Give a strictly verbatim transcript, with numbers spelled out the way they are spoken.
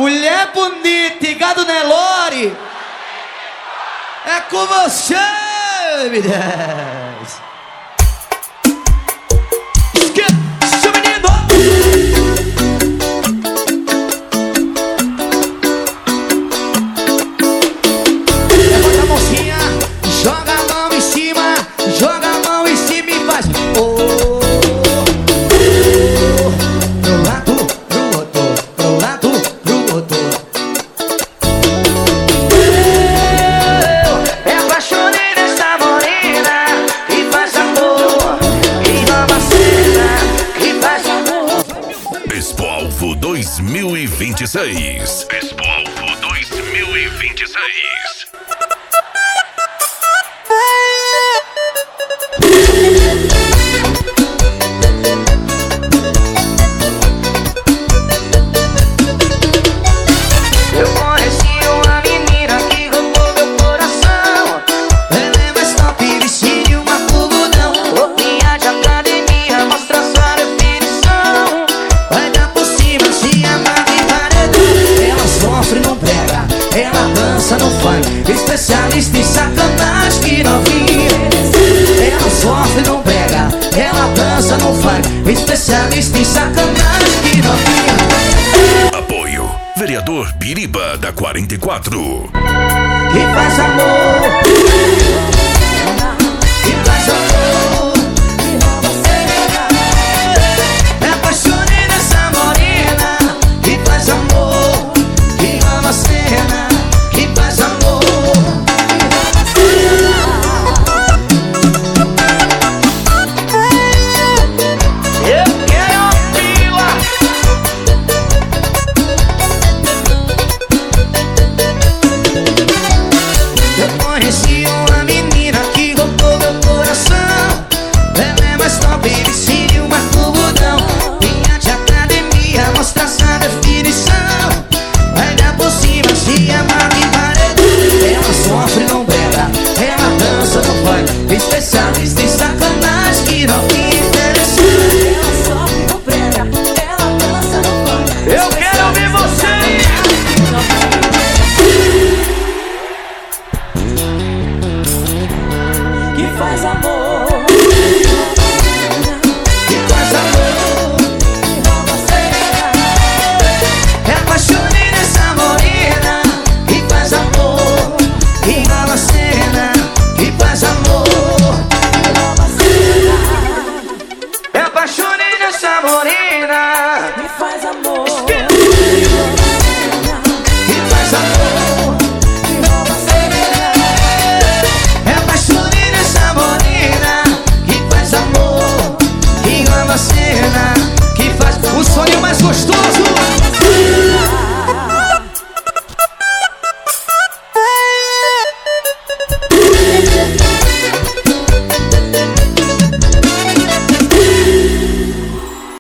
Mulher bonita e gado Nelore, é com você, me desce. Esquece, menino. Levanta a mãozinha, joga a mão em cima, joga a mão em cima e faz oh. Pro lado, pro outro, pro lado, pro outro. Eu me apaixonei nessa morena que faz amor, que nova cena, que faz amor. Expo Alvo dois mil e vinte e seis. Expo Alvo dois mil e vinte e seis. Eu conheci uma menina que roubou meu coração. Ela é mais top, vestido uma puludão. Roupinha de academia, mostra sua definição. Vai dar por cima, se amarra e paredão. Ela sofre, não prega, ela dança, não faz. Especialista em sacanagem que novinha. Ela sofre, não prega, ela dança, não faz. Especialista em sacanagem que novinha. Apoio Vereador Biriba da quarenta e quatro. Que faz amor, que faz amor. Me apaixonei nessa morena que faz amor, que ama a cena, que faz amor. Eu quero ouvi-la. Eu conheci uma menina que roubou meu coração. Ela é mais top, vestido uma puludão. Vinha de academia, mostra essa definição. Vai dar por cima, se amarra e paredão. Ela sofre, não brega, ela dança, não vai. Especialista em sacanagem que não me interessa. Ela sofre, não prega, ela dança, não vai. Eu quero ouvir você. Que faz amor, Que faz amor. que rouba a cena. Me apaixonei nessa morena que faz amor, que rola a cena, que faz amor. Me apaixonei nessa morena Que faz amor, que faz amor. que rouba a cena. Me apaixonei nessa morena que faz amor, que rola a cena, que faz o sonho mais gostoso.